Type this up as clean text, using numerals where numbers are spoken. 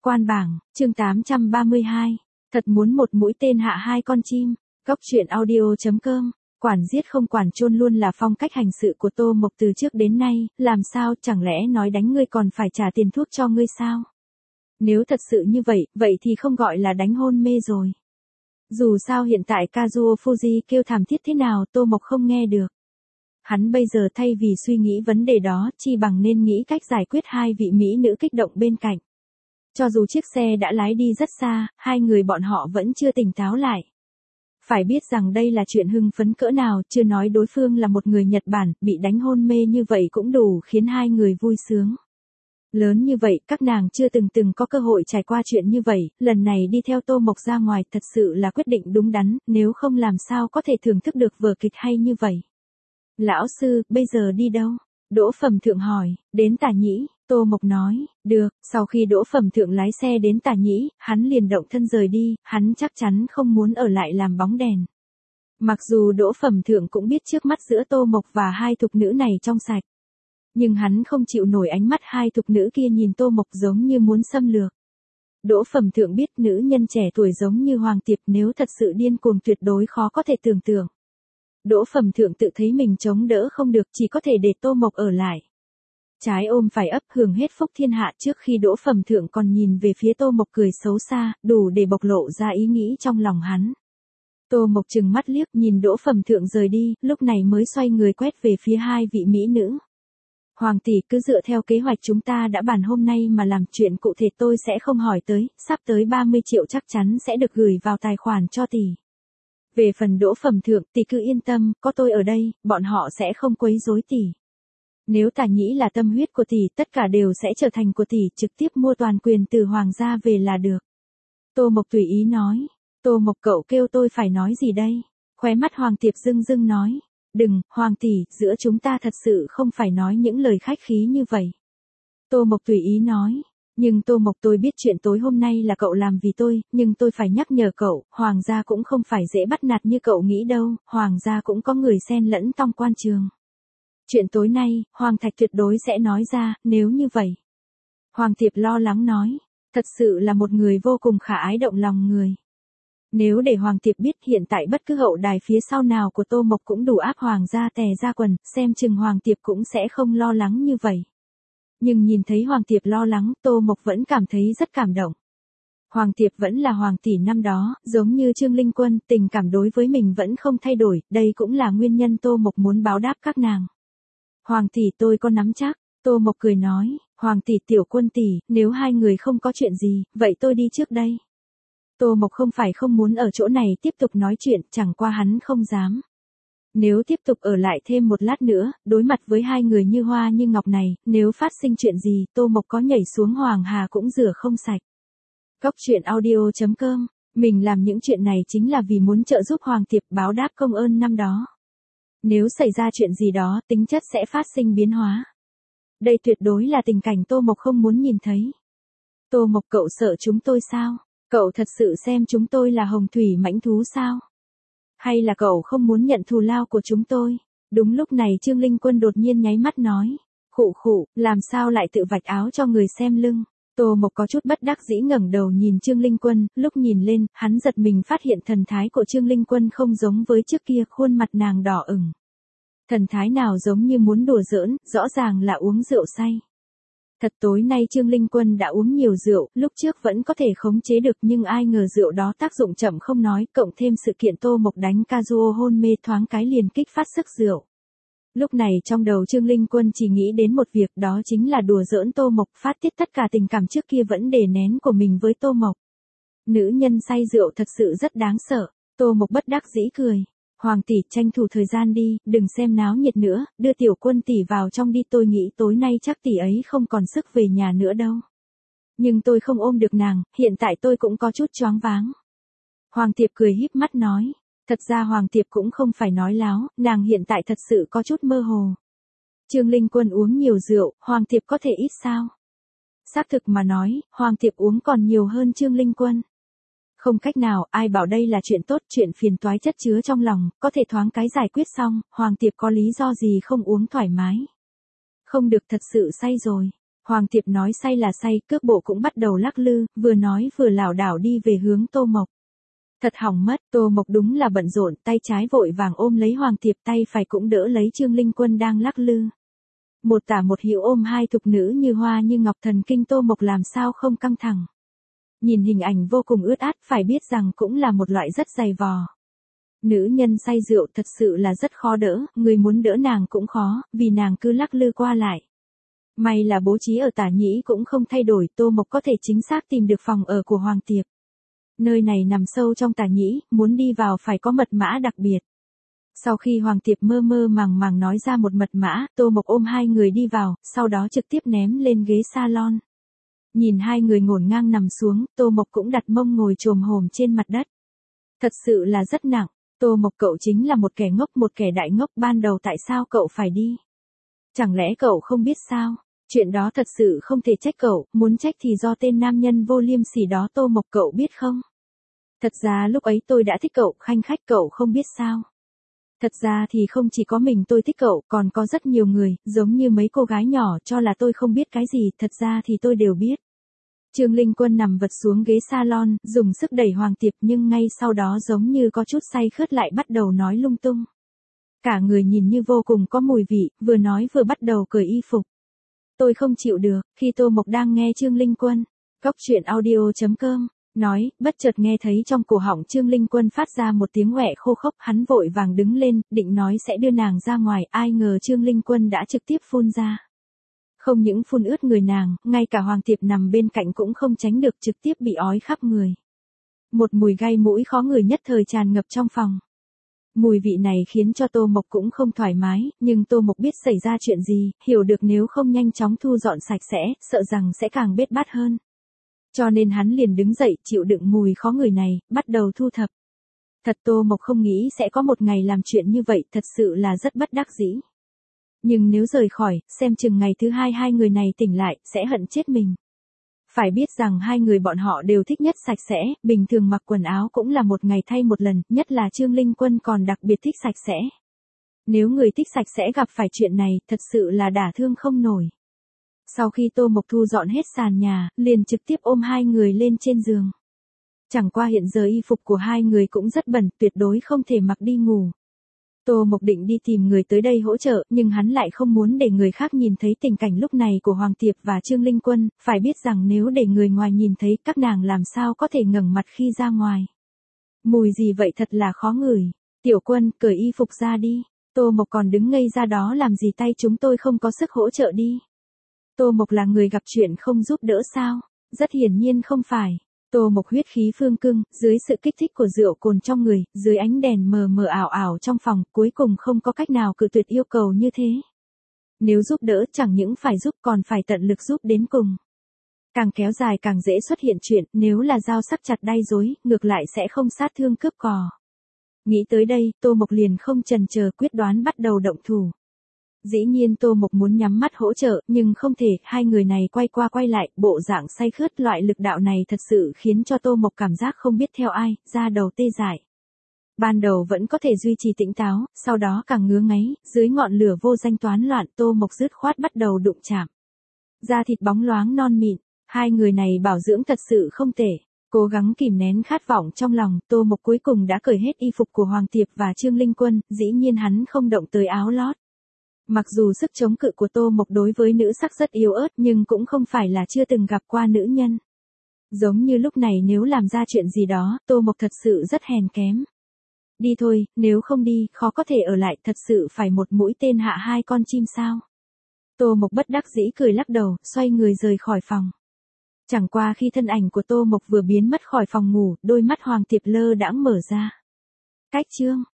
Quan bảng, chương 832. Thật muốn một mũi tên hạ hai con chim. Góc truyện audio.com. Quản giết không quản chôn luôn là phong cách hành sự của Tô Mộc từ trước đến nay, làm sao chẳng lẽ nói đánh ngươi còn phải trả tiền thuốc cho ngươi sao? Nếu thật sự như vậy, vậy thì không gọi là đánh hôn mê rồi. Dù sao hiện tại Kazuo Fuji kêu thảm thiết thế nào Tô Mộc không nghe được. Hắn bây giờ thay vì suy nghĩ vấn đề đó, chi bằng nên nghĩ cách giải quyết hai vị mỹ nữ kích động bên cạnh. Cho dù chiếc xe đã lái đi rất xa, hai người bọn họ vẫn chưa tỉnh táo lại. Phải biết rằng đây là chuyện hưng phấn cỡ nào, chưa nói đối phương là một người Nhật Bản, bị đánh hôn mê như vậy cũng đủ khiến hai người vui sướng. Lớn như vậy, các nàng chưa từng có cơ hội trải qua chuyện như vậy, lần này đi theo Tô Mộc ra ngoài thật sự là quyết định đúng đắn, nếu không làm sao có thể thưởng thức được vở kịch hay như vậy. Lão sư, bây giờ đi đâu? Đỗ Phẩm Thượng hỏi. Đến Tả Nhĩ, Tô Mộc nói. Được, sau khi Đỗ Phẩm Thượng lái xe đến Tả Nhĩ, hắn liền động thân rời đi, hắn chắc chắn không muốn ở lại làm bóng đèn. Mặc dù Đỗ Phẩm Thượng cũng biết trước mắt giữa Tô Mộc và hai thục nữ này trong sạch. Nhưng hắn không chịu nổi ánh mắt hai thục nữ kia nhìn Tô Mộc giống như muốn xâm lược. Đỗ Phẩm Thượng biết nữ nhân trẻ tuổi giống như Hoàng Tiệp nếu thật sự điên cuồng tuyệt đối khó có thể tưởng tượng. Đỗ Phẩm Thượng tự thấy mình chống đỡ không được, chỉ có thể để Tô Mộc ở lại. Trái ôm phải ấp hưởng hết phúc thiên hạ. Trước khi Đỗ Phẩm Thượng còn nhìn về phía Tô Mộc cười xấu xa, đủ để bộc lộ ra ý nghĩ trong lòng hắn. Tô Mộc trừng mắt liếc nhìn Đỗ Phẩm Thượng rời đi, lúc này mới xoay người quét về phía hai vị mỹ nữ. Hoàng tỷ, cứ dựa theo kế hoạch chúng ta đã bàn hôm nay mà làm, chuyện cụ thể tôi sẽ không hỏi tới, sắp tới 30 triệu chắc chắn sẽ được gửi vào tài khoản cho tỷ. Về phần Đỗ Phẩm Thượng, tỷ cứ yên tâm, có tôi ở đây, bọn họ sẽ không quấy rối tỷ. Nếu Tả Nhĩ là tâm huyết của tỷ, tất cả đều sẽ trở thành của tỷ, trực tiếp mua toàn quyền từ Hoàng gia về là được. Tô Mộc tùy ý nói. Tô Mộc, cậu kêu tôi phải nói gì đây? Khóe mắt Hoàng Tiệp rưng nói. Đừng, Hoàng tỷ, giữa chúng ta thật sự không phải nói những lời khách khí như vậy. Tô Mộc tùy ý nói. Nhưng Tô Mộc, tôi biết chuyện tối hôm nay là cậu làm vì tôi, nhưng tôi phải nhắc nhở cậu, Hoàng gia cũng không phải dễ bắt nạt như cậu nghĩ đâu, Hoàng gia cũng có người xen lẫn trong quan trường. Chuyện tối nay, Hoàng Thạch tuyệt đối sẽ nói ra, nếu như vậy. Hoàng Tiệp lo lắng nói, thật sự là một người vô cùng khả ái động lòng người. Nếu để Hoàng Tiệp biết hiện tại bất cứ hậu đài phía sau nào của Tô Mộc cũng đủ áp Hoàng gia tè ra quần, xem chừng Hoàng Tiệp cũng sẽ không lo lắng như vậy. Nhưng nhìn thấy Hoàng Tiệp lo lắng, Tô Mộc vẫn cảm thấy rất cảm động. Hoàng Tiệp vẫn là Hoàng tỷ năm đó, giống như Trương Linh Quân, tình cảm đối với mình vẫn không thay đổi, đây cũng là nguyên nhân Tô Mộc muốn báo đáp các nàng. Hoàng tỷ, tôi có nắm chắc, Tô Mộc cười nói, Hoàng tỷ, Tiểu Quân tỷ, nếu hai người không có chuyện gì, vậy tôi đi trước đây. Tô Mộc không phải không muốn ở chỗ này tiếp tục nói chuyện, chẳng qua hắn không dám. Nếu tiếp tục ở lại thêm một lát nữa, đối mặt với hai người như hoa như ngọc này, nếu phát sinh chuyện gì, Tô Mộc có nhảy xuống Hoàng Hà cũng rửa không sạch. Góc truyện audio.com, mình làm những chuyện này chính là vì muốn trợ giúp Hoàng Tiệp báo đáp công ơn năm đó. Nếu xảy ra chuyện gì đó, tính chất sẽ phát sinh biến hóa. Đây tuyệt đối là tình cảnh Tô Mộc không muốn nhìn thấy. Tô Mộc, cậu sợ chúng tôi sao? Cậu thật sự xem chúng tôi là hồng thủy mãnh thú sao? Hay là cậu không muốn nhận thù lao của chúng tôi? Đúng lúc này Trương Linh Quân đột nhiên nháy mắt nói. Khụ, làm sao lại tự vạch áo cho người xem lưng? Tô Mộc có chút bất đắc dĩ ngẩng đầu nhìn Trương Linh Quân, lúc nhìn lên, hắn giật mình phát hiện thần thái của Trương Linh Quân không giống với trước kia, khuôn mặt nàng đỏ ửng. Thần thái nào giống như muốn đùa giỡn, rõ ràng là uống rượu say. Thật tối nay Trương Linh Quân đã uống nhiều rượu, lúc trước vẫn có thể khống chế được nhưng ai ngờ rượu đó tác dụng chậm không nói, cộng thêm sự kiện Tô Mộc đánh Kazuo hôn mê thoáng cái liền kích phát sức rượu. Lúc này trong đầu Trương Linh Quân chỉ nghĩ đến một việc, đó chính là đùa giỡn Tô Mộc, phát tiết tất cả tình cảm trước kia vẫn đè nén của mình với Tô Mộc. Nữ nhân say rượu thật sự rất đáng sợ. Tô Mộc bất đắc dĩ cười. Hoàng tỷ, tranh thủ thời gian đi, đừng xem náo nhiệt nữa, đưa Tiểu Quân tỷ vào trong đi, tôi nghĩ tối nay chắc tỷ ấy không còn sức về nhà nữa đâu. Nhưng tôi không ôm được nàng, hiện tại tôi cũng có chút choáng váng. Hoàng Tiệp cười híp mắt nói. Thật ra Hoàng Tiệp cũng không phải nói láo, nàng hiện tại thật sự có chút mơ hồ. Trương Linh Quân uống nhiều rượu, Hoàng Tiệp có thể ít sao? Xác thực mà nói, Hoàng Tiệp uống còn nhiều hơn Trương Linh Quân. Không cách nào, ai bảo đây là chuyện tốt, chuyện phiền toái chất chứa trong lòng, có thể thoáng cái giải quyết xong, Hoàng Tiệp có lý do gì không uống thoải mái. Không được, thật sự say rồi. Hoàng Tiệp nói say là say, cước bộ cũng bắt đầu lắc lư, vừa nói vừa lảo đảo đi về hướng Tô Mộc. Thật hỏng mất, Tô Mộc đúng là bận rộn, tay trái vội vàng ôm lấy Hoàng Tiệp, tay phải cũng đỡ lấy Trương Linh Quân đang lắc lư. Một tả một hữu ôm hai thục nữ như hoa như ngọc, thần kinh Tô Mộc làm sao không căng thẳng. Nhìn hình ảnh vô cùng ướt át, phải biết rằng cũng là một loại rất dày vò. Nữ nhân say rượu thật sự là rất khó đỡ, người muốn đỡ nàng cũng khó, vì nàng cứ lắc lư qua lại. May là bố trí ở Tả Nhĩ cũng không thay đổi, Tô Mộc có thể chính xác tìm được phòng ở của Hoàng Tiệp. Nơi này nằm sâu trong Tả Nhĩ, muốn đi vào phải có mật mã đặc biệt. Sau khi Hoàng Tiệp mơ mơ màng màng nói ra một mật mã, Tô Mộc ôm hai người đi vào, sau đó trực tiếp ném lên ghế salon. Nhìn hai người ngổn ngang nằm xuống, Tô Mộc cũng đặt mông ngồi chồm hổm trên mặt đất. Thật sự là rất nặng, Tô Mộc cậu chính là một kẻ ngốc, một kẻ đại ngốc, ban đầu tại sao cậu phải đi? Chẳng lẽ cậu không biết sao? Chuyện đó thật sự không thể trách cậu, muốn trách thì do tên nam nhân vô liêm sỉ đó. Tô Mộc cậu biết không? Thật ra lúc ấy tôi đã thích cậu, khanh khách, cậu không biết sao? Thật ra thì không chỉ có mình tôi thích cậu, còn có rất nhiều người, giống như mấy cô gái nhỏ cho là tôi không biết cái gì, thật ra thì tôi đều biết. Trương Linh Quân nằm vật xuống ghế salon, dùng sức đẩy Hoàng Tiệp, nhưng ngay sau đó giống như có chút say khướt lại bắt đầu nói lung tung. Cả người nhìn như vô cùng có mùi vị, vừa nói vừa bắt đầu cởi y phục. Tôi không chịu được, khi Tô Mộc đang nghe Trương Linh Quân, Cóc Truyện Audio.com, nói, bất chợt nghe thấy trong cổ họng Trương Linh Quân phát ra một tiếng ngoẹ khô khốc, hắn vội vàng đứng lên, định nói sẽ đưa nàng ra ngoài, ai ngờ Trương Linh Quân đã trực tiếp phun ra. Không những phun ướt người nàng, ngay cả Hoàng Tiệp nằm bên cạnh cũng không tránh được, trực tiếp bị ói khắp người. Một mùi gai mũi khó ngửi nhất thời tràn ngập trong phòng. Mùi vị này khiến cho Tô Mộc cũng không thoải mái, nhưng Tô Mộc biết xảy ra chuyện gì, hiểu được nếu không nhanh chóng thu dọn sạch sẽ, sợ rằng sẽ càng bết bát hơn. Cho nên hắn liền đứng dậy, chịu đựng mùi khó ngửi này, bắt đầu thu thập. Thật Tô Mộc không nghĩ sẽ có một ngày làm chuyện như vậy, thật sự là rất bất đắc dĩ. Nhưng nếu rời khỏi, xem chừng ngày thứ hai hai người này tỉnh lại, sẽ hận chết mình. Phải biết rằng hai người bọn họ đều thích nhất sạch sẽ, bình thường mặc quần áo cũng là một ngày thay một lần, nhất là Trương Linh Quân còn đặc biệt thích sạch sẽ. Nếu người thích sạch sẽ gặp phải chuyện này, thật sự là đả thương không nổi. Sau khi Tô Mộc thu dọn hết sàn nhà, liền trực tiếp ôm hai người lên trên giường. Chẳng qua hiện giờ y phục của hai người cũng rất bẩn, tuyệt đối không thể mặc đi ngủ. Tô Mộc định đi tìm người tới đây hỗ trợ, nhưng hắn lại không muốn để người khác nhìn thấy tình cảnh lúc này của Hoàng Tiệp và Trương Linh Quân, phải biết rằng nếu để người ngoài nhìn thấy, các nàng làm sao có thể ngẩng mặt khi ra ngoài. Mùi gì vậy thật là khó ngửi. Tiểu Quân, cởi y phục ra đi. Tô Mộc còn đứng ngây ra đó làm gì, tay chúng tôi không có sức hỗ trợ đi. Tô Mộc là người gặp chuyện không giúp đỡ sao? Rất hiển nhiên không phải. Tô Mộc huyết khí phương cương, dưới sự kích thích của rượu cồn trong người, dưới ánh đèn mờ mờ ảo ảo trong phòng, cuối cùng không có cách nào cự tuyệt yêu cầu như thế. Nếu giúp đỡ chẳng những phải giúp còn phải tận lực giúp đến cùng. Càng kéo dài càng dễ xuất hiện chuyện, nếu là dao sắc chặt đay dối, ngược lại sẽ không sát thương cướp cò. Nghĩ tới đây, Tô Mộc liền không chần chờ, quyết đoán bắt đầu động thủ. Dĩ nhiên Tô Mộc muốn nhắm mắt hỗ trợ, nhưng không thể, hai người này quay qua quay lại, bộ dạng say khướt, loại lực đạo này thật sự khiến cho Tô Mộc cảm giác không biết theo ai, da đầu tê dại. Ban đầu vẫn có thể duy trì tỉnh táo, sau đó càng ngứa ngáy, dưới ngọn lửa vô danh toán loạn, Tô Mộc dứt khoát bắt đầu đụng chạm. Da thịt bóng loáng non mịn, hai người này bảo dưỡng thật sự không tệ. Cố gắng kìm nén khát vọng trong lòng, Tô Mộc cuối cùng đã cởi hết y phục của Hoàng Tiệp và Trương Linh Quân, dĩ nhiên hắn không động tới áo lót. Mặc dù sức chống cự của Tô Mộc đối với nữ sắc rất yếu ớt, nhưng cũng không phải là chưa từng gặp qua nữ nhân. Giống như lúc này nếu làm ra chuyện gì đó, Tô Mộc thật sự rất hèn kém. Đi thôi, nếu không đi, khó có thể ở lại, thật sự phải một mũi tên hạ hai con chim sao. Tô Mộc bất đắc dĩ cười lắc đầu, xoay người rời khỏi phòng. Chẳng qua khi thân ảnh của Tô Mộc vừa biến mất khỏi phòng ngủ, đôi mắt Hoàng Tiệp lơ đãng mở ra. Cách chương